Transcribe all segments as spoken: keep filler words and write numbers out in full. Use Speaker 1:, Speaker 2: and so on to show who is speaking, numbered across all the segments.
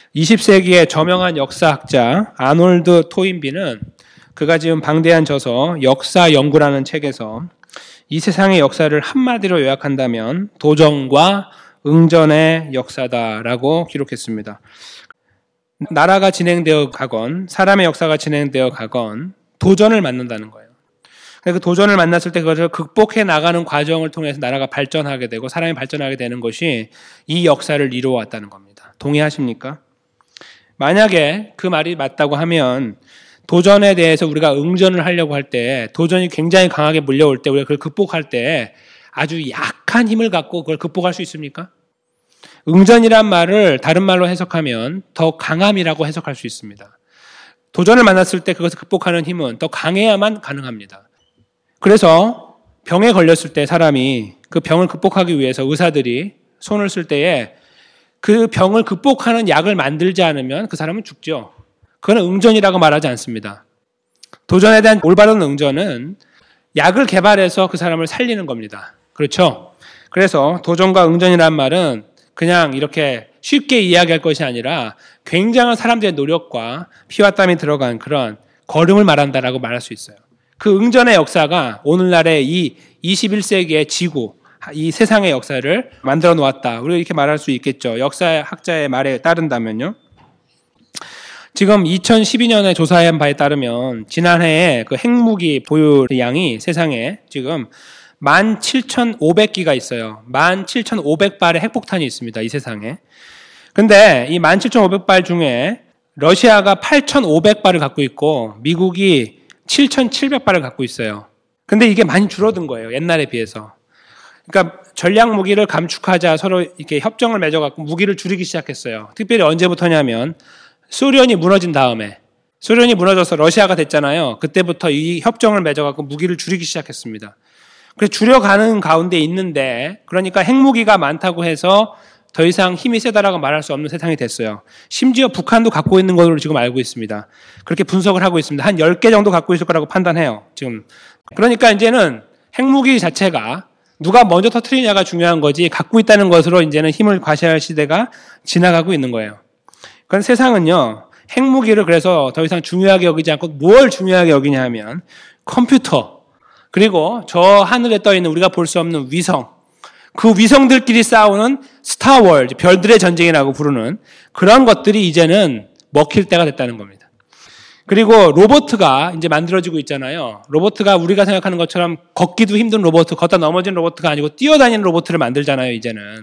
Speaker 1: 이십 세기의 저명한 역사학자 아놀드 토인비는 그가 지은 방대한 저서 역사 연구라는 책에서 이 세상의 역사를 한마디로 요약한다면 도전과 응전의 역사다라고 기록했습니다. 나라가 진행되어 가건 사람의 역사가 진행되어 가건 도전을 만난다는 거예요. 그 도전을 만났을 때 그것을 극복해 나가는 과정을 통해서 나라가 발전하게 되고 사람이 발전하게 되는 것이 이 역사를 이루어왔다는 겁니다. 동의하십니까? 만약에 그 말이 맞다고 하면 도전에 대해서 우리가 응전을 하려고 할 때 도전이 굉장히 강하게 몰려올 때 우리가 그걸 극복할 때 아주 약한 힘을 갖고 그걸 극복할 수 있습니까? 응전이란 말을 다른 말로 해석하면 더 강함이라고 해석할 수 있습니다. 도전을 만났을 때 그것을 극복하는 힘은 더 강해야만 가능합니다. 그래서 병에 걸렸을 때 사람이 그 병을 극복하기 위해서 의사들이 손을 쓸 때에 그 병을 극복하는 약을 만들지 않으면 그 사람은 죽죠. 그건 응전이라고 말하지 않습니다. 도전에 대한 올바른 응전은 약을 개발해서 그 사람을 살리는 겁니다. 그렇죠? 그래서 도전과 응전이라는 말은 그냥 이렇게 쉽게 이야기할 것이 아니라 굉장한 사람들의 노력과 피와 땀이 들어간 그런 걸음을 말한다라고 말할 수 있어요. 그 응전의 역사가 오늘날의 이 이십일 세기의 지구, 이 세상의 역사를 만들어 놓았다. 우리가 이렇게 말할 수 있겠죠. 역사학자의 말에 따른다면요. 지금 이천십이 년에 조사한 바에 따르면 지난해에 그 핵무기 보유 양이 세상에 지금 만 칠천오백 기가 있어요. 만 칠천오백 발의 핵폭탄이 있습니다. 이 세상에. 근데 이 만 칠천오백 발 중에 러시아가 팔천오백 발을 갖고 있고 미국이 칠천칠백 발을 갖고 있어요. 근데 이게 많이 줄어든 거예요. 옛날에 비해서. 그러니까 전략 무기를 감축하자 서로 이렇게 협정을 맺어갖고 무기를 줄이기 시작했어요. 특별히 언제부터냐면 소련이 무너진 다음에 소련이 무너져서 러시아가 됐잖아요. 그때부터 이 협정을 맺어갖고 무기를 줄이기 시작했습니다. 그래서 줄여가는 가운데 있는데 그러니까 핵무기가 많다고 해서 더 이상 힘이 세다라고 말할 수 없는 세상이 됐어요. 심지어 북한도 갖고 있는 것으로 지금 알고 있습니다. 그렇게 분석을 하고 있습니다. 한 열 개 정도 갖고 있을 거라고 판단해요. 지금. 그러니까 이제는 핵무기 자체가 누가 먼저 터뜨리냐가 중요한 거지 갖고 있다는 것으로 이제는 힘을 과시할 시대가 지나가고 있는 거예요. 그건 세상은요. 핵무기를 그래서 더 이상 중요하게 여기지 않고 뭘 중요하게 여기냐 하면 컴퓨터 그리고 저 하늘에 떠 있는 우리가 볼 수 없는 위성 그 위성들끼리 싸우는 스타월, 별들의 전쟁이라고 부르는 그런 것들이 이제는 먹힐 때가 됐다는 겁니다. 그리고 로봇가 이제 만들어지고 있잖아요. 로봇가 우리가 생각하는 것처럼 걷기도 힘든 로봇, 걷다 넘어진 로봇가 아니고 뛰어다니는 로봇을 만들잖아요, 이제는.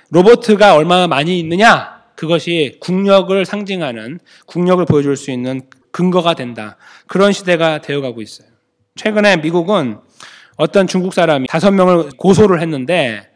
Speaker 1: 로봇가 얼마나 많이 있느냐? 그것이 국력을 상징하는, 국력을 보여줄 수 있는 근거가 된다. 그런 시대가 되어가고 있어요. 최근에 미국은 어떤 중국 사람이 다섯 명을 고소를 했는데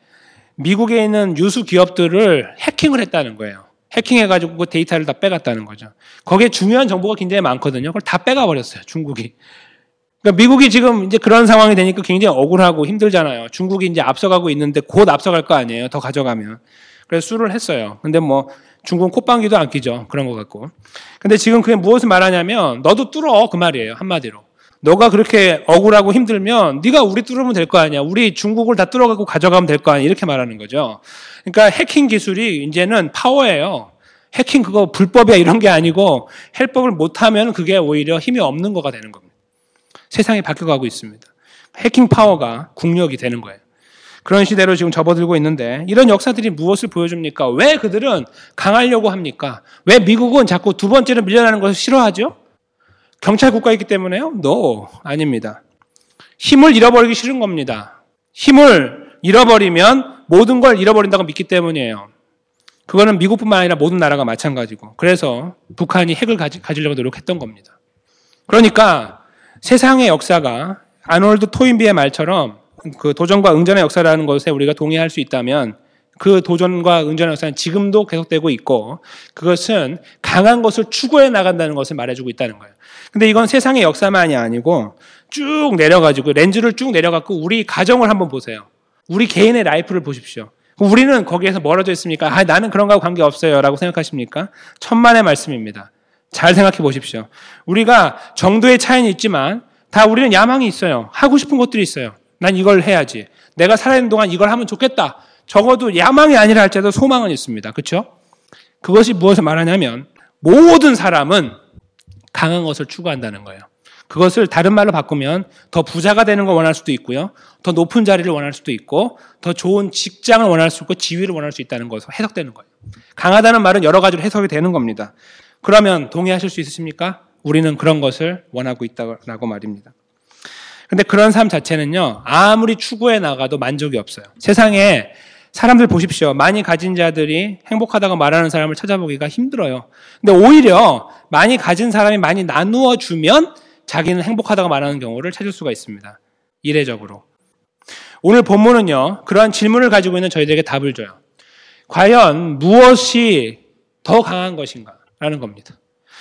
Speaker 1: 미국에 있는 유수 기업들을 해킹을 했다는 거예요. 해킹해가지고 그 데이터를 다 빼갔다는 거죠. 거기에 중요한 정보가 굉장히 많거든요. 그걸 다 빼가버렸어요, 중국이. 그러니까 미국이 지금 이제 그런 상황이 되니까 굉장히 억울하고 힘들잖아요. 중국이 이제 앞서가고 있는데 곧 앞서갈 거 아니에요, 더 가져가면. 그래서 수를 했어요. 근데 뭐 중국은 콧방귀도 안 끼죠. 그런 것 같고. 근데 지금 그게 무엇을 말하냐면 너도 뚫어 그 말이에요, 한마디로. 너가 그렇게 억울하고 힘들면 네가 우리 뚫으면 될 거 아니야. 우리 중국을 다 뚫어가고 가져가면 될 거 아니야. 이렇게 말하는 거죠. 그러니까 해킹 기술이 이제는 파워예요. 해킹 그거 불법이야 이런 게 아니고 해법을 못하면 그게 오히려 힘이 없는 거가 되는 겁니다. 세상이 바뀌어가고 있습니다. 해킹 파워가 국력이 되는 거예요. 그런 시대로 지금 접어들고 있는데 이런 역사들이 무엇을 보여줍니까? 왜 그들은 강하려고 합니까? 왜 미국은 자꾸 두 번째로 밀려나는 것을 싫어하죠? 경찰 국가이기 때문에요? No, 아닙니다. 힘을 잃어버리기 싫은 겁니다. 힘을 잃어버리면 모든 걸 잃어버린다고 믿기 때문이에요. 그거는 미국뿐만 아니라 모든 나라가 마찬가지고 그래서 북한이 핵을 가지, 가지려고 노력했던 겁니다. 그러니까 세상의 역사가 아놀드 토인비의 말처럼 그 도전과 응전의 역사라는 것에 우리가 동의할 수 있다면 그 도전과 응전의 역사는 지금도 계속되고 있고 그것은 강한 것을 추구해 나간다는 것을 말해주고 있다는 거예요. 근데 이건 세상의 역사만이 아니고 쭉 내려가지고 렌즈를 쭉 내려갖고 우리 가정을 한번 보세요. 우리 개인의 라이프를 보십시오. 우리는 거기에서 멀어져 있습니까? 아, 나는 그런 거하고 관계없어요 라고 생각하십니까? 천만의 말씀입니다. 잘 생각해 보십시오. 우리가 정도의 차이는 있지만 다 우리는 야망이 있어요. 하고 싶은 것들이 있어요. 난 이걸 해야지. 내가 살아있는 동안 이걸 하면 좋겠다. 적어도 야망이 아니라 할지라도 소망은 있습니다. 그렇죠? 그것이 무엇을 말하냐면 모든 사람은 강한 것을 추구한다는 거예요. 그것을 다른 말로 바꾸면 더 부자가 되는 걸 원할 수도 있고요. 더 높은 자리를 원할 수도 있고 더 좋은 직장을 원할 수 있고 지위를 원할 수 있다는 것으로 해석되는 거예요. 강하다는 말은 여러 가지로 해석이 되는 겁니다. 그러면 동의하실 수 있으십니까? 우리는 그런 것을 원하고 있다고 말입니다. 근데 그런 삶 자체는요, 아무리 추구해 나가도 만족이 없어요. 세상에 사람들 보십시오. 많이 가진 자들이 행복하다고 말하는 사람을 찾아보기가 힘들어요. 근데 오히려 많이 가진 사람이 많이 나누어 주면 자기는 행복하다고 말하는 경우를 찾을 수가 있습니다. 이례적으로. 오늘 본문은요, 그러한 질문을 가지고 있는 저희들에게 답을 줘요. 과연 무엇이 더 강한 것인가? 라는 겁니다.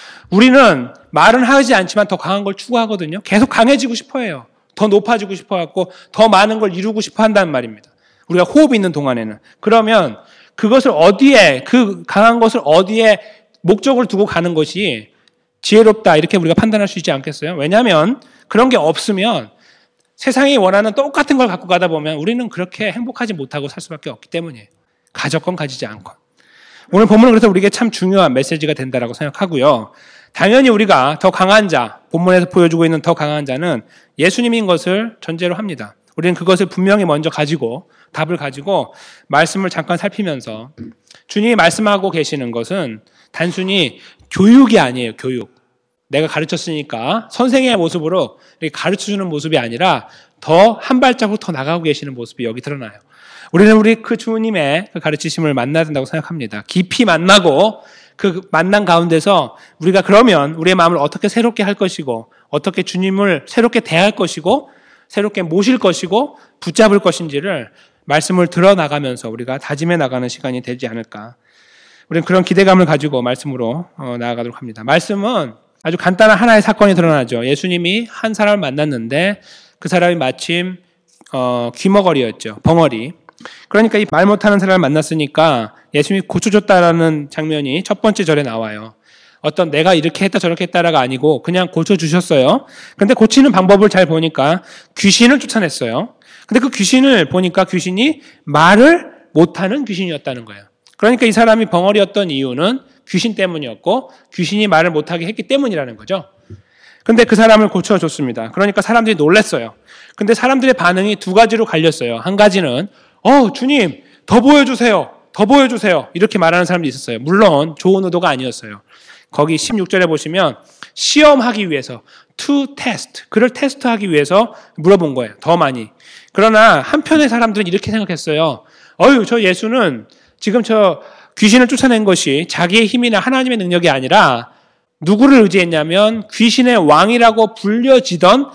Speaker 1: 우리는 말은 하지 않지만 더 강한 걸 추구하거든요. 계속 강해지고 싶어 해요. 더 높아지고 싶어 갖고 더 많은 걸 이루고 싶어 한다는 말입니다. 우리가 호흡이 있는 동안에는. 그러면 그것을 어디에, 그 강한 것을 어디에 목적을 두고 가는 것이 지혜롭다 이렇게 우리가 판단할 수 있지 않겠어요? 왜냐하면 그런 게 없으면 세상이 원하는 똑같은 걸 갖고 가다 보면 우리는 그렇게 행복하지 못하고 살 수밖에 없기 때문이에요. 가졌건 가지지 않건. 오늘 본문은 그래서 우리에게 참 중요한 메시지가 된다라고 생각하고요. 당연히 우리가 더 강한 자, 본문에서 보여주고 있는 더 강한 자는 예수님인 것을 전제로 합니다. 우리는 그것을 분명히 먼저 가지고 답을 가지고 말씀을 잠깐 살피면서 주님이 말씀하고 계시는 것은 단순히 교육이 아니에요. 교육. 내가 가르쳤으니까 선생의 모습으로 이렇게 가르쳐주는 모습이 아니라 더 한 발자국 더 나가고 계시는 모습이 여기 드러나요. 우리는 우리 그 주님의 그 가르치심을 만나야 된다고 생각합니다. 깊이 만나고 그 만남 가운데서 우리가 그러면 우리의 마음을 어떻게 새롭게 할 것이고 어떻게 주님을 새롭게 대할 것이고 새롭게 모실 것이고 붙잡을 것인지를 말씀을 들어나가면서 우리가 다짐해 나가는 시간이 되지 않을까. 우리는 그런 기대감을 가지고 말씀으로 나아가도록 합니다. 말씀은 아주 간단한 하나의 사건이 드러나죠. 예수님이 한 사람을 만났는데 그 사람이 마침 어, 귀머거리였죠. 벙어리. 그러니까 이 말 못하는 사람을 만났으니까 예수님이 고쳐줬다라는 장면이 첫 번째 절에 나와요. 어떤 내가 이렇게 했다 저렇게 했다라가 아니고 그냥 고쳐주셨어요. 근데 고치는 방법을 잘 보니까 귀신을 쫓아냈어요. 근데 그 귀신을 보니까 귀신이 말을 못하는 귀신이었다는 거예요. 그러니까 이 사람이 벙어리였던 이유는 귀신 때문이었고 귀신이 말을 못하게 했기 때문이라는 거죠. 근데 그 사람을 고쳐줬습니다. 그러니까 사람들이 놀랐어요. 근데 사람들의 반응이 두 가지로 갈렸어요. 한 가지는 어 주님 더 보여주세요. 더 보여주세요. 이렇게 말하는 사람도 있었어요. 물론 좋은 의도가 아니었어요. 거기 십육 절에 보시면 시험하기 위해서 to test, 그를 테스트하기 위해서 물어본 거예요. 더 많이. 그러나 한편의 사람들은 이렇게 생각했어요. 어휴 저 예수는 지금 저 귀신을 쫓아낸 것이 자기의 힘이나 하나님의 능력이 아니라 누구를 의지했냐면 귀신의 왕이라고 불려지던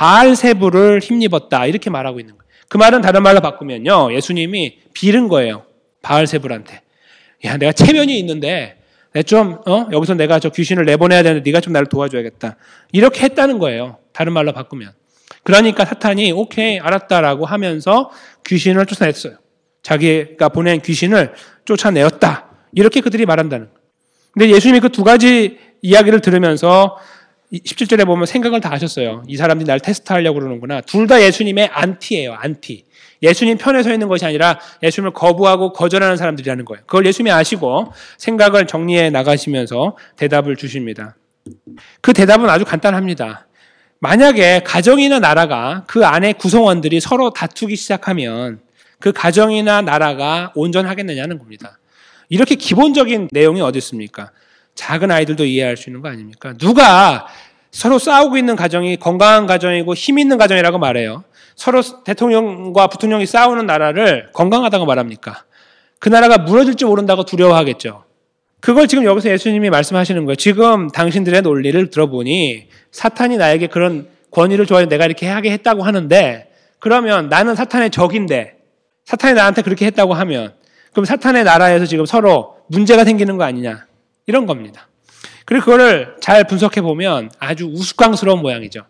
Speaker 1: 바알세불을 힘입었다. 이렇게 말하고 있는 거예요. 그 말은 다른 말로 바꾸면요. 예수님이 빌은 거예요. 바알세불한테. 야, 내가 체면이 있는데 내가 좀 어? 여기서 내가 저 귀신을 내보내야 되는데 네가 좀 나를 도와줘야겠다. 이렇게 했다는 거예요. 다른 말로 바꾸면. 그러니까 사탄이 오케이 알았다라고 하면서 귀신을 쫓아냈어요. 자기가 보낸 귀신을 쫓아내었다. 이렇게 그들이 말한다는 거예요. 근데 예수님이 그 두 가지 이야기를 들으면서 십칠 절에 보면 생각을 다 하셨어요. 이 사람들이 날 테스트하려고 그러는구나. 둘 다 예수님의 안티예요. 안티. 예수님 편에 서 있는 것이 아니라 예수님을 거부하고 거절하는 사람들이라는 거예요. 그걸 예수님이 아시고 생각을 정리해 나가시면서 대답을 주십니다. 그 대답은 아주 간단합니다. 만약에 가정이나 나라가 그 안에 구성원들이 서로 다투기 시작하면 그 가정이나 나라가 온전하겠느냐는 겁니다. 이렇게 기본적인 내용이 어디 있습니까? 작은 아이들도 이해할 수 있는 거 아닙니까? 누가 서로 싸우고 있는 가정이 건강한 가정이고 힘 있는 가정이라고 말해요. 서로 대통령과 부통령이 싸우는 나라를 건강하다고 말합니까? 그 나라가 무너질지 모른다고 두려워하겠죠. 그걸 지금 여기서 예수님이 말씀하시는 거예요. 지금 당신들의 논리를 들어보니 사탄이 나에게 그런 권위를 줘야 내가 이렇게 하게 했다고 하는데 그러면 나는 사탄의 적인데 사탄이 나한테 그렇게 했다고 하면 그럼 사탄의 나라에서 지금 서로 문제가 생기는 거 아니냐. 이런 겁니다. 그리고 그거를 잘 분석해 보면 아주 우스꽝스러운 모양이죠.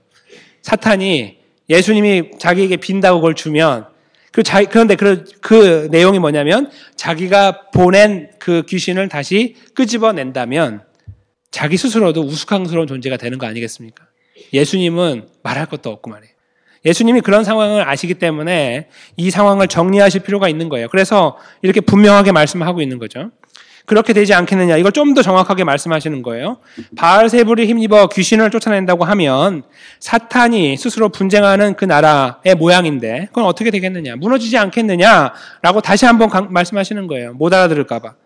Speaker 1: 사탄이 예수님이 자기에게 빈다고 그걸 주면 그 자, 그런데 그, 그 내용이 뭐냐면 자기가 보낸 그 귀신을 다시 끄집어낸다면 자기 스스로도 우스꽝스러운 존재가 되는 거 아니겠습니까? 예수님은 말할 것도 없고 말이에요. 예수님이 그런 상황을 아시기 때문에 이 상황을 정리하실 필요가 있는 거예요. 그래서 이렇게 분명하게 말씀하고 있는 거죠. 그렇게 되지 않겠느냐. 이걸 좀 더 정확하게 말씀하시는 거예요. 바알세불을 힘입어 귀신을 쫓아낸다고 하면 사탄이 스스로 분쟁하는 그 나라의 모양인데 그건 어떻게 되겠느냐. 무너지지 않겠느냐라고 다시 한번 강, 말씀하시는 거예요. 못 알아들을까 봐.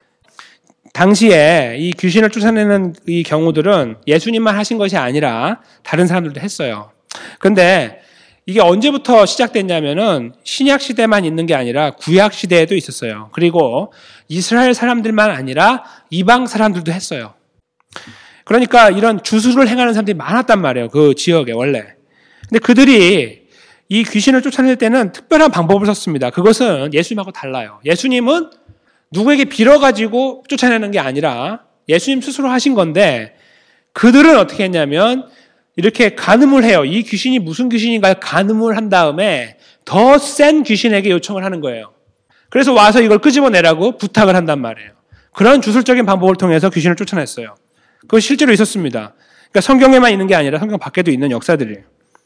Speaker 1: 당시에 이 귀신을 쫓아내는 이 경우들은 예수님만 하신 것이 아니라 다른 사람들도 했어요. 그런데 이게 언제부터 시작됐냐면은 신약 시대만 있는 게 아니라 구약 시대에도 있었어요. 그리고 이스라엘 사람들만 아니라 이방 사람들도 했어요. 그러니까 이런 주술을 행하는 사람들이 많았단 말이에요. 그 지역에 원래. 근데 그들이 이 귀신을 쫓아낼 때는 특별한 방법을 썼습니다. 그것은 예수님하고 달라요. 예수님은 누구에게 빌어가지고 쫓아내는 게 아니라 예수님 스스로 하신 건데 그들은 어떻게 했냐면 이렇게 간음을 해요. 이 귀신이 무슨 귀신인가 간음을 한 다음에 더 센 귀신에게 요청을 하는 거예요. 그래서 와서 이걸 끄집어내라고 부탁을 한단 말이에요. 그런 주술적인 방법을 통해서 귀신을 쫓아냈어요. 그것이 실제로 있었습니다. 그러니까 성경에만 있는 게 아니라 성경 밖에도 있는 역사들이에요.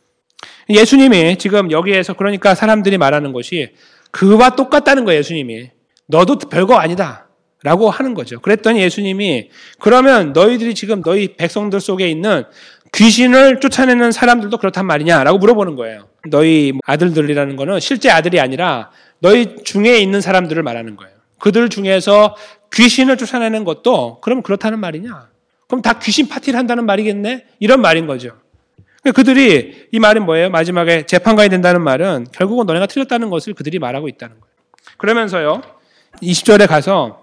Speaker 1: 예수님이 지금 여기에서 그러니까 사람들이 말하는 것이 그와 똑같다는 거예요. 예수님이. 너도 별거 아니다 라고 하는 거죠. 그랬더니 예수님이 그러면 너희들이 지금 너희 백성들 속에 있는 귀신을 쫓아내는 사람들도 그렇단 말이냐라고 물어보는 거예요. 너희 아들들이라는 거는 실제 아들이 아니라 너희 중에 있는 사람들을 말하는 거예요. 그들 중에서 귀신을 쫓아내는 것도 그럼 그렇다는 말이냐? 그럼 다 귀신 파티를 한다는 말이겠네? 이런 말인 거죠. 그들이 이 말은 뭐예요? 마지막에 재판관이 된다는 말은 결국은 너네가 틀렸다는 것을 그들이 말하고 있다는 거예요. 그러면서요. 이십 절에 가서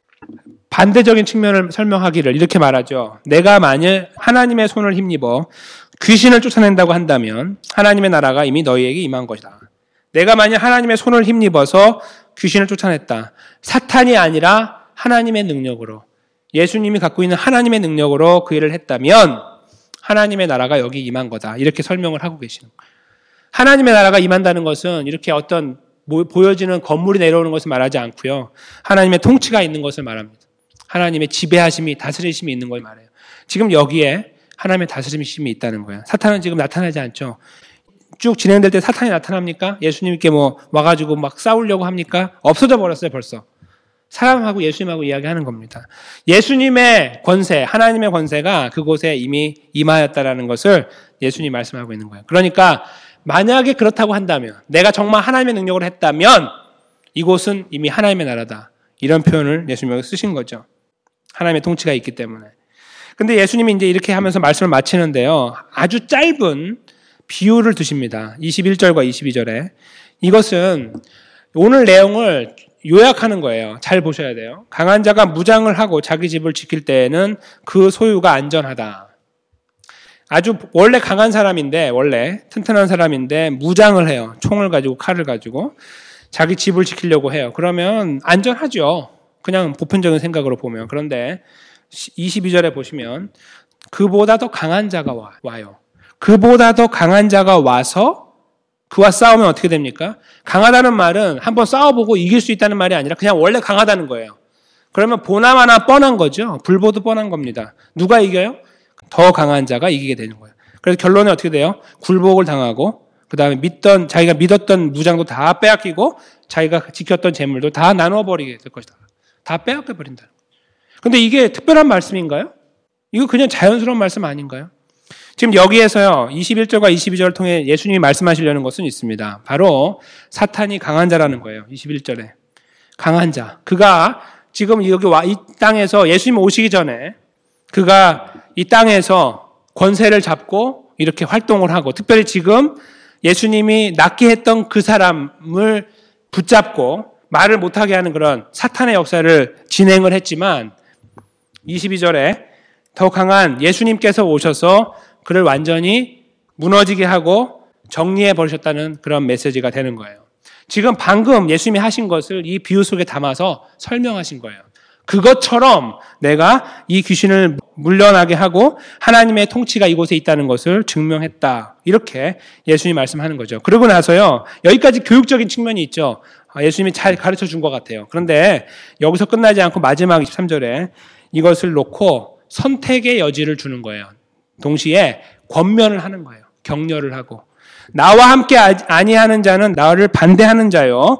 Speaker 1: 반대적인 측면을 설명하기를 이렇게 말하죠. 내가 만일 하나님의 손을 힘입어 귀신을 쫓아낸다고 한다면 하나님의 나라가 이미 너희에게 임한 것이다. 내가 만일 하나님의 손을 힘입어서 귀신을 쫓아냈다. 사탄이 아니라 하나님의 능력으로 예수님이 갖고 있는 하나님의 능력으로 그 일을 했다면 하나님의 나라가 여기 임한 거다. 이렇게 설명을 하고 계시는 거예요. 하나님의 나라가 임한다는 것은 이렇게 어떤 보여지는 건물이 내려오는 것을 말하지 않고요. 하나님의 통치가 있는 것을 말합니다. 하나님의 지배하심이 다스리심이 있는 걸 말해요. 지금 여기에 하나님의 다스리심이 있다는 거예요. 사탄은 지금 나타나지 않죠. 쭉 진행될 때 사탄이 나타납니까? 예수님께 뭐 와가지고 막 싸우려고 합니까? 없어져 버렸어요 벌써. 사람하고 예수님하고 이야기하는 겁니다. 예수님의 권세, 하나님의 권세가 그곳에 이미 임하였다라는 것을 예수님이 말씀하고 있는 거예요. 그러니까 만약에 그렇다고 한다면 내가 정말 하나님의 능력으로 했다면 이곳은 이미 하나님의 나라다. 이런 표현을 예수님이 쓰신 거죠. 하나님의 통치가 있기 때문에. 근데 예수님이 이제 이렇게 하면서 말씀을 마치는데요. 아주 짧은 비유를 두십니다. 이십일 절과 이십이 절에. 이것은 오늘 내용을 요약하는 거예요. 잘 보셔야 돼요. 강한 자가 무장을 하고 자기 집을 지킬 때에는 그 소유가 안전하다. 아주 원래 강한 사람인데 원래 튼튼한 사람인데 무장을 해요. 총을 가지고 칼을 가지고 자기 집을 지키려고 해요. 그러면 안전하죠. 그냥 보편적인 생각으로 보면. 그런데 이십이 절에 보시면 그보다 더 강한 자가 와요. 그보다 더 강한 자가 와서 그와 싸우면 어떻게 됩니까? 강하다는 말은 한번 싸워보고 이길 수 있다는 말이 아니라 그냥 원래 강하다는 거예요. 그러면 보나마나 뻔한 거죠. 불보듯 뻔한 겁니다. 누가 이겨요? 더 강한 자가 이기게 되는 거예요. 그래서 결론이 어떻게 돼요? 굴복을 당하고 그 다음에 믿던 자기가 믿었던 무장도 다 빼앗기고 자기가 지켰던 재물도 다 나눠버리게 될 것이다. 다 빼앗겨 버린다. 그런데 이게 특별한 말씀인가요? 이거 그냥 자연스러운 말씀 아닌가요? 지금 여기에서요. 이십일 절과 이십이 절을 통해 예수님이 말씀하시려는 것은 있습니다. 바로 사탄이 강한 자라는 거예요. 이십일 절에. 강한 자. 그가 지금 여기 와, 이 땅에서 예수님 오시기 전에 그가 이 땅에서 권세를 잡고 이렇게 활동을 하고 특별히 지금 예수님이 낫게 했던 그 사람을 붙잡고 말을 못하게 하는 그런 사탄의 역사를 진행을 했지만 이십이 절에 더 강한 예수님께서 오셔서 그를 완전히 무너지게 하고 정리해 버리셨다는 그런 메시지가 되는 거예요. 지금 방금 예수님이 하신 것을 이 비유 속에 담아서 설명하신 거예요. 그것처럼 내가 이 귀신을 물러나게 하고 하나님의 통치가 이곳에 있다는 것을 증명했다. 이렇게 예수님이 말씀하는 거죠. 그러고 나서요. 여기까지 교육적인 측면이 있죠. 예수님이 잘 가르쳐 준 것 같아요. 그런데 여기서 끝나지 않고 마지막 이십삼 절에 이것을 놓고 선택의 여지를 주는 거예요. 동시에 권면을 하는 거예요. 격려를 하고 나와 함께 아니하는 자는 나를 반대하는 자요.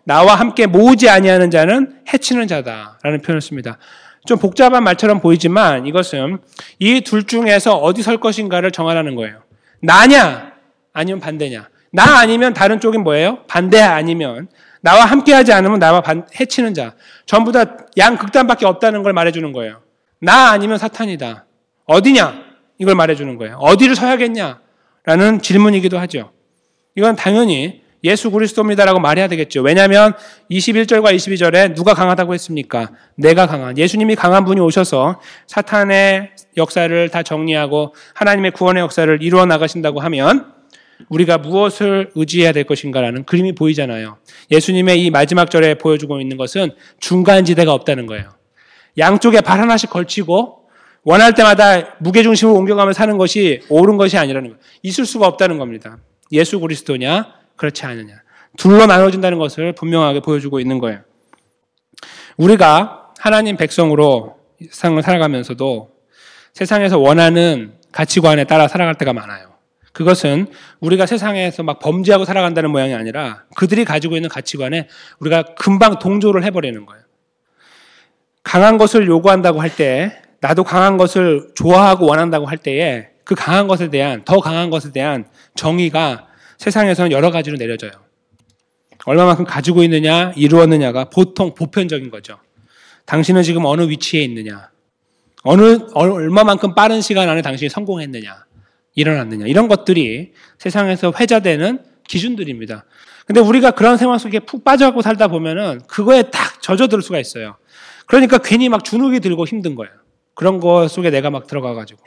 Speaker 1: 나와 함께 모으지 아니하는 자는 해치는 자다라는 표현을 씁니다. 좀 복잡한 말처럼 보이지만 이것은 이 둘 중에서 어디 설 것인가를 정하라는 거예요. 나냐 아니면 반대냐. 나 아니면 다른 쪽은 뭐예요? 반대 아니면 나와 함께하지 않으면 나와 반, 해치는 자. 전부 다 양극단밖에 없다는 걸 말해주는 거예요. 나 아니면 사탄이다. 어디냐? 이걸 말해주는 거예요. 어디를 서야겠냐? 라는 질문이기도 하죠. 이건 당연히 예수 그리스도입니다라고 말해야 되겠죠. 왜냐하면 이십일 절과 이십이 절에 누가 강하다고 했습니까? 내가 강한. 예수님이 강한 분이 오셔서 사탄의 역사를 다 정리하고 하나님의 구원의 역사를 이루어 나가신다고 하면 우리가 무엇을 의지해야 될 것인가라는 그림이 보이잖아요. 예수님의 이 마지막 절에 보여주고 있는 것은 중간지대가 없다는 거예요. 양쪽에 발 하나씩 걸치고 원할 때마다 무게중심을 옮겨가며 사는 것이 옳은 것이 아니라는 거예요. 있을 수가 없다는 겁니다. 예수 그리스도냐 그렇지 않느냐. 둘로 나눠진다는 것을 분명하게 보여주고 있는 거예요. 우리가 하나님 백성으로 세상을 살아가면서도 세상에서 원하는 가치관에 따라 살아갈 때가 많아요. 그것은 우리가 세상에서 막 범죄하고 살아간다는 모양이 아니라 그들이 가지고 있는 가치관에 우리가 금방 동조를 해버리는 거예요. 강한 것을 요구한다고 할 때, 나도 강한 것을 좋아하고 원한다고 할 때에 그 강한 것에 대한, 더 강한 것에 대한 정의가 세상에서는 여러 가지로 내려져요. 얼마만큼 가지고 있느냐, 이루었느냐가 보통 보편적인 거죠. 당신은 지금 어느 위치에 있느냐, 어느, 얼마만큼 빠른 시간 안에 당신이 성공했느냐, 일어났느냐, 이런 것들이 세상에서 회자되는 기준들입니다. 근데 우리가 그런 생활 속에 푹 빠져갖고 살다 보면은 그거에 딱 젖어들 수가 있어요. 그러니까 괜히 막 주눅이 들고 힘든 거예요. 그런 거 속에 내가 막 들어가가지고.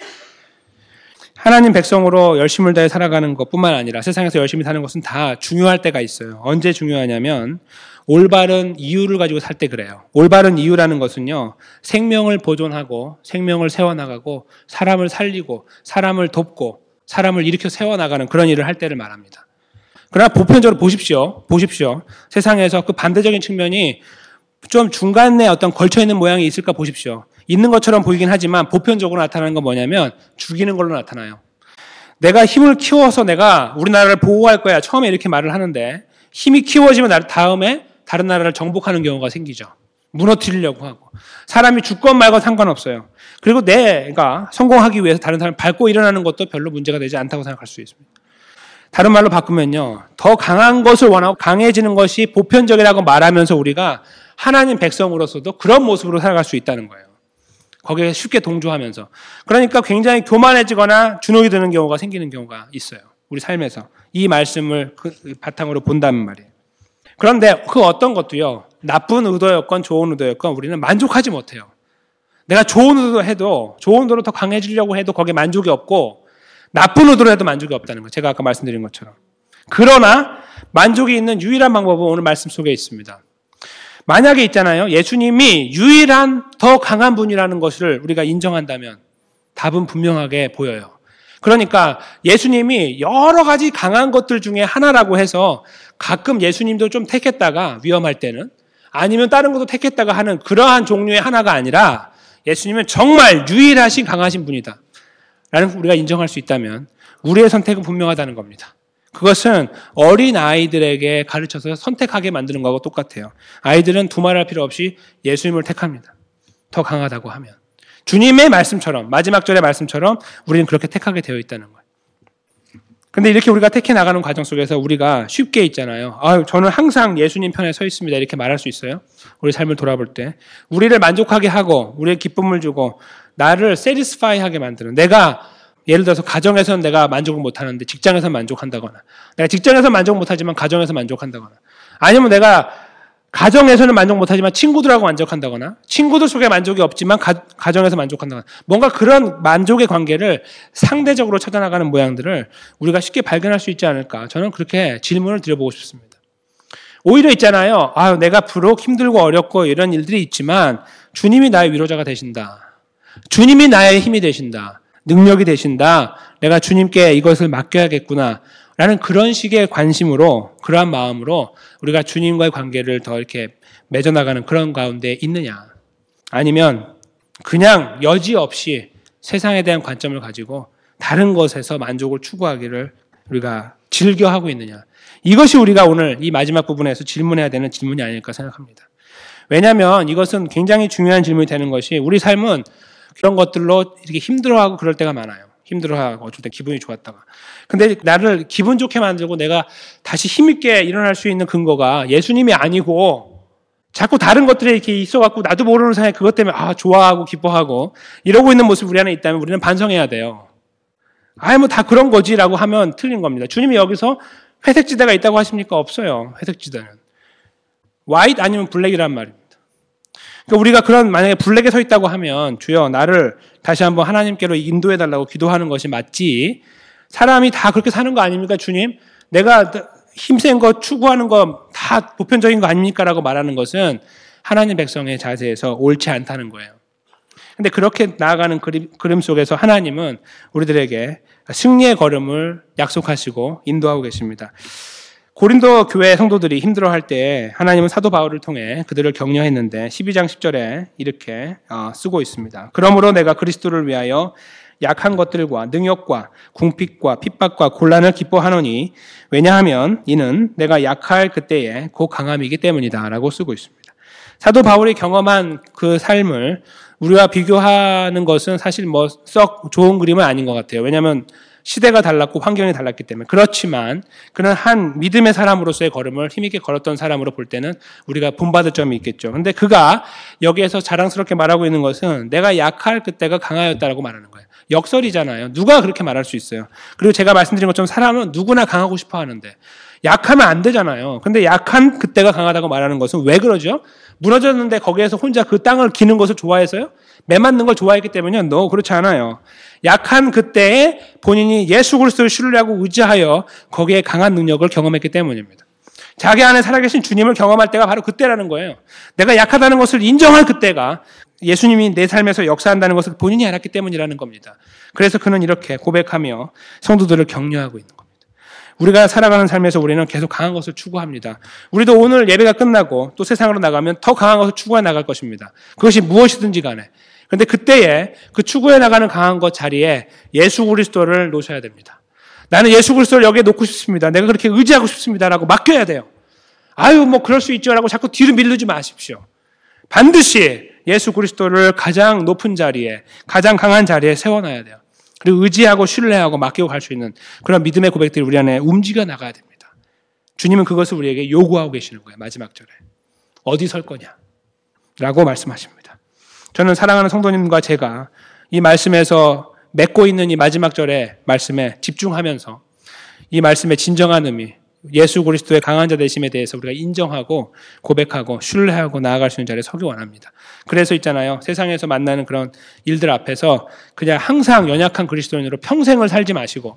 Speaker 1: 하나님 백성으로 열심을 다해 살아가는 것뿐만 아니라 세상에서 열심히 사는 것은 다 중요할 때가 있어요. 언제 중요하냐면 올바른 이유를 가지고 살 때 그래요. 올바른 이유라는 것은요, 생명을 보존하고 생명을 세워나가고 사람을 살리고 사람을 돕고 사람을 일으켜 세워나가는 그런 일을 할 때를 말합니다. 그러나 보편적으로 보십시오. 보십시오. 세상에서 그 반대적인 측면이 좀 중간에 어떤 걸쳐있는 모양이 있을까 보십시오. 있는 것처럼 보이긴 하지만 보편적으로 나타나는 건 뭐냐면 죽이는 걸로 나타나요. 내가 힘을 키워서 내가 우리나라를 보호할 거야. 처음에 이렇게 말을 하는데 힘이 키워지면 다음에 다른 나라를 정복하는 경우가 생기죠. 무너뜨리려고 하고. 사람이 죽건 말건 상관없어요. 그리고 내가 성공하기 위해서 다른 사람을 밟고 일어나는 것도 별로 문제가 되지 않다고 생각할 수 있습니다. 다른 말로 바꾸면요, 더 강한 것을 원하고 강해지는 것이 보편적이라고 말하면서 우리가 하나님 백성으로서도 그런 모습으로 살아갈 수 있다는 거예요. 거기에 쉽게 동조하면서. 그러니까 굉장히 교만해지거나 주눅이 드는 경우가 생기는 경우가 있어요. 우리 삶에서. 이 말씀을 그 바탕으로 본다는 말이에요. 그런데 그 어떤 것도요, 나쁜 의도였건 좋은 의도였건 우리는 만족하지 못해요. 내가 좋은 의도로 해도, 좋은 의도로 더 강해지려고 해도 거기에 만족이 없고, 나쁜 의도로 해도 만족이 없다는 거예요. 제가 아까 말씀드린 것처럼. 그러나 만족이 있는 유일한 방법은 오늘 말씀 속에 있습니다. 만약에 있잖아요, 예수님이 유일한 더 강한 분이라는 것을 우리가 인정한다면 답은 분명하게 보여요. 그러니까 예수님이 여러 가지 강한 것들 중에 하나라고 해서 가끔 예수님도 좀 택했다가 위험할 때는, 아니면 다른 것도 택했다가 하는 그러한 종류의 하나가 아니라 예수님은 정말 유일하신 강하신 분이다 라는 우리가 인정할 수 있다면 우리의 선택은 분명하다는 겁니다. 그것은 어린 아이들에게 가르쳐서 선택하게 만드는 거하고 똑같아요. 아이들은 두말할 필요 없이 예수님을 택합니다. 더 강하다고 하면. 주님의 말씀처럼, 마지막 절의 말씀처럼 우리는 그렇게 택하게 되어 있다는 거예요. 근데 이렇게 우리가 택해 나가는 과정 속에서 우리가 쉽게 있잖아요. 아, 저는 항상 예수님 편에 서 있습니다. 이렇게 말할 수 있어요. 우리 삶을 돌아볼 때. 우리를 만족하게 하고, 우리의 기쁨을 주고, 나를 satisfy 하게 만드는, 내가 예를 들어서 가정에서는 내가 만족을 못하는데 직장에서는 만족한다거나, 내가 직장에서는 만족 못하지만 가정에서 만족한다거나, 아니면 내가 가정에서는 만족 못하지만 친구들하고 만족한다거나, 친구들 속에 만족이 없지만 가, 가정에서 만족한다거나, 뭔가 그런 만족의 관계를 상대적으로 찾아나가는 모양들을 우리가 쉽게 발견할 수 있지 않을까, 저는 그렇게 질문을 드려보고 싶습니다. 오히려 있잖아요, 아, 내가 비록 힘들고 어렵고 이런 일들이 있지만 주님이 나의 위로자가 되신다, 주님이 나의 힘이 되신다, 능력이 되신다, 내가 주님께 이것을 맡겨야겠구나 라는 그런 식의 관심으로, 그러한 마음으로 우리가 주님과의 관계를 더 이렇게 맺어나가는 그런 가운데 있느냐, 아니면 그냥 여지없이 세상에 대한 관점을 가지고 다른 것에서 만족을 추구하기를 우리가 즐겨하고 있느냐. 이것이 우리가 오늘 이 마지막 부분에서 질문해야 되는 질문이 아닐까 생각합니다. 왜냐하면 이것은 굉장히 중요한 질문이 되는 것이 우리 삶은 그런 것들로 이렇게 힘들어하고 그럴 때가 많아요. 힘들어하고 어쩔 때 기분이 좋았다가. 근데 나를 기분 좋게 만들고 내가 다시 힘있게 일어날 수 있는 근거가 예수님이 아니고 자꾸 다른 것들에 이렇게 있어갖고 나도 모르는 사이에 그것 때문에 아 좋아하고 기뻐하고 이러고 있는 모습이 우리 안에 있다면 우리는 반성해야 돼요. 아예 뭐 다 그런 거지라고 하면 틀린 겁니다. 주님이 여기서 회색지대가 있다고 하십니까? 없어요. 회색지대는. 화이트 아니면 블랙이란 말입니다. 그러니까 우리가 그런 만약에 블랙에 서 있다고 하면 주여 나를 다시 한번 하나님께로 인도해달라고 기도하는 것이 맞지 사람이 다 그렇게 사는 거 아닙니까? 주님 내가 힘센 거 추구하는 거 다 보편적인 거 아닙니까? 라고 말하는 것은 하나님 백성의 자세에서 옳지 않다는 거예요. 근데 그렇게 나아가는 그림, 그림 속에서 하나님은 우리들에게 승리의 걸음을 약속하시고 인도하고 계십니다. 고린도 교회 성도들이 힘들어할 때 하나님은 사도 바울을 통해 그들을 격려했는데 십이 장 십 절에 이렇게 쓰고 있습니다. 그러므로 내가 그리스도를 위하여 약한 것들과 능욕과 궁핍과 핍박과 곤란을 기뻐하노니 왜냐하면 이는 내가 약할 그때에 곧 강함이기 때문이다 라고 쓰고 있습니다. 사도 바울이 경험한 그 삶을 우리와 비교하는 것은 사실 뭐 썩 좋은 그림은 아닌 것 같아요. 왜냐하면 시대가 달랐고 환경이 달랐기 때문에. 그렇지만 그는 한 믿음의 사람으로서의 걸음을 힘있게 걸었던 사람으로 볼 때는 우리가 본받을 점이 있겠죠. 그런데 그가 여기에서 자랑스럽게 말하고 있는 것은 내가 약할 그때가 강하였다라고 말하는 거예요. 역설이잖아요. 누가 그렇게 말할 수 있어요. 그리고 제가 말씀드린 것처럼 사람은 누구나 강하고 싶어 하는데 약하면 안 되잖아요. 근데 약한 그때가 강하다고 말하는 것은 왜 그러죠? 무너졌는데 거기에서 혼자 그 땅을 기는 것을 좋아해서요? 매맞는 걸 좋아했기 때문이요? 너 그렇지 않아요. 약한 그때에 본인이 예수 그리스도를 신뢰하고 의지하여 거기에 강한 능력을 경험했기 때문입니다. 자기 안에 살아계신 주님을 경험할 때가 바로 그때라는 거예요. 내가 약하다는 것을 인정할 그때가 예수님이 내 삶에서 역사한다는 것을 본인이 알았기 때문이라는 겁니다. 그래서 그는 이렇게 고백하며 성도들을 격려하고 있는 겁니다. 우리가 살아가는 삶에서 우리는 계속 강한 것을 추구합니다. 우리도 오늘 예배가 끝나고 또 세상으로 나가면 더 강한 것을 추구해 나갈 것입니다. 그것이 무엇이든지 간에. 그런데 그때에 그 추구해 나가는 강한 것 자리에 예수 그리스도를 놓으셔야 됩니다. 나는 예수 그리스도를 여기에 놓고 싶습니다. 내가 그렇게 의지하고 싶습니다라고 맡겨야 돼요. 아유 뭐 그럴 수 있죠라고 자꾸 뒤로 밀르지 마십시오. 반드시 예수 그리스도를 가장 높은 자리에 가장 강한 자리에 세워놔야 돼요. 그리고 의지하고 신뢰하고 맡기고 갈 수 있는 그런 믿음의 고백들이 우리 안에 움직여 나가야 됩니다. 주님은 그것을 우리에게 요구하고 계시는 거예요. 마지막 절에. 어디 설 거냐? 라고 말씀하십니다. 저는 사랑하는 성도님과 제가 이 말씀에서 맺고 있는 이 마지막 절의 말씀에 집중하면서 이 말씀의 진정한 의미, 예수 그리스도의 강한 자 되심에 대해서 우리가 인정하고 고백하고 신뢰하고 나아갈 수 있는 자리에 서기 원합니다. 그래서 있잖아요. 세상에서 만나는 그런 일들 앞에서 그냥 항상 연약한 그리스도인으로 평생을 살지 마시고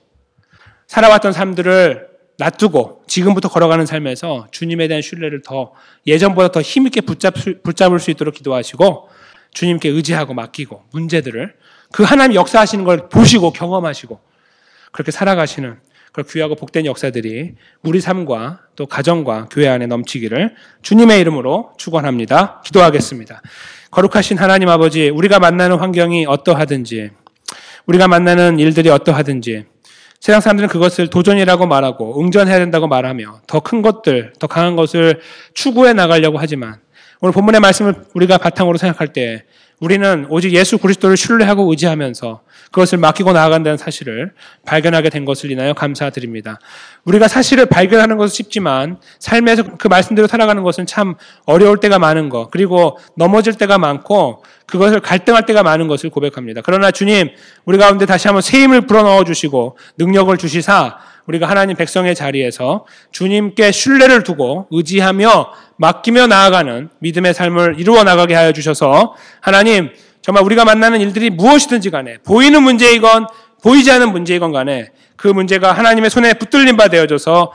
Speaker 1: 살아왔던 삶들을 놔두고 지금부터 걸어가는 삶에서 주님에 대한 신뢰를 더 예전보다 더 힘있게 붙잡, 붙잡을 수 있도록 기도하시고 주님께 의지하고 맡기고 문제들을 그 하나님 역사하시는 걸 보시고 경험하시고 그렇게 살아가시는 그런 귀하고 복된 역사들이 우리 삶과 또 가정과 교회 안에 넘치기를 주님의 이름으로 축원합니다. 기도하겠습니다. 거룩하신 하나님 아버지, 우리가 만나는 환경이 어떠하든지 우리가 만나는 일들이 어떠하든지 세상 사람들은 그것을 도전이라고 말하고 응전해야 된다고 말하며 더 큰 것들, 더 강한 것을 추구해 나가려고 하지만 오늘 본문의 말씀을 우리가 바탕으로 생각할 때 우리는 오직 예수 그리스도를 신뢰하고 의지하면서 그것을 맡기고 나아간다는 사실을 발견하게 된 것을 인하여 감사드립니다. 우리가 사실을 발견하는 것은 쉽지만 삶에서 그 말씀대로 살아가는 것은 참 어려울 때가 많은 것, 그리고 넘어질 때가 많고 그것을 갈등할 때가 많은 것을 고백합니다. 그러나 주님, 우리 가운데 다시 한번 새 힘을 불어넣어 주시고 능력을 주시사 우리가 하나님 백성의 자리에서 주님께 신뢰를 두고 의지하며 맡기며 나아가는 믿음의 삶을 이루어 나가게 하여 주셔서 하나님, 정말 우리가 만나는 일들이 무엇이든지 간에 보이는 문제이건 보이지 않는 문제이건 간에 그 문제가 하나님의 손에 붙들린 바 되어져서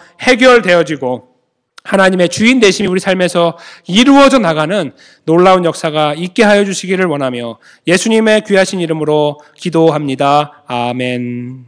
Speaker 1: 해결되어지고 하나님의 주인 되심이 우리 삶에서 이루어져 나가는 놀라운 역사가 있게 하여 주시기를 원하며 예수님의 귀하신 이름으로 기도합니다. 아멘.